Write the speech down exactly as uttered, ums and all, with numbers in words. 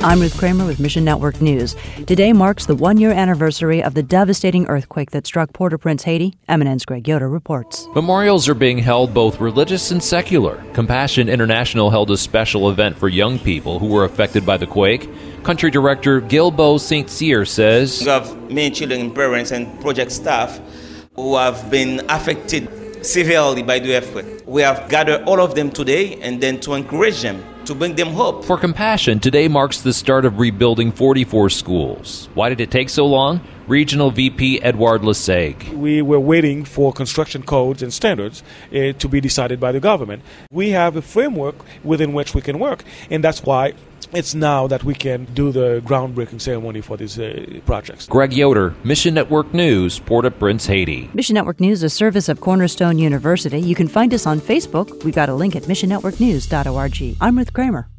I'm Ruth Kramer with Mission Network News. Today marks the one-year anniversary of the devastating earthquake that struck Port-au-Prince, Haiti. M N N's Greg Yoder reports. Memorials are being held both religious and secular. Compassion International held a special event for young people who were affected by the quake. Country Director Gilbo Saint Cyr says, We have many children and parents and project staff who have been affected severely by the earthquake. We have gathered all of them today and then to encourage them, to bring them hope. For Compassion, today marks the start of rebuilding forty-four schools. Why did it take so long? Regional V P Edouard Leseg. We were waiting for construction codes and standards uh, to be decided by the government. We have a framework within which we can work, and that's why it's now that we can do the groundbreaking ceremony for these uh, projects. Greg Yoder, Mission Network News, Port-au-Prince, Haiti. Mission Network News is a service of Cornerstone University. You can find us on Facebook. We've got a link at mission network news dot org. I'm Ruth Kramer.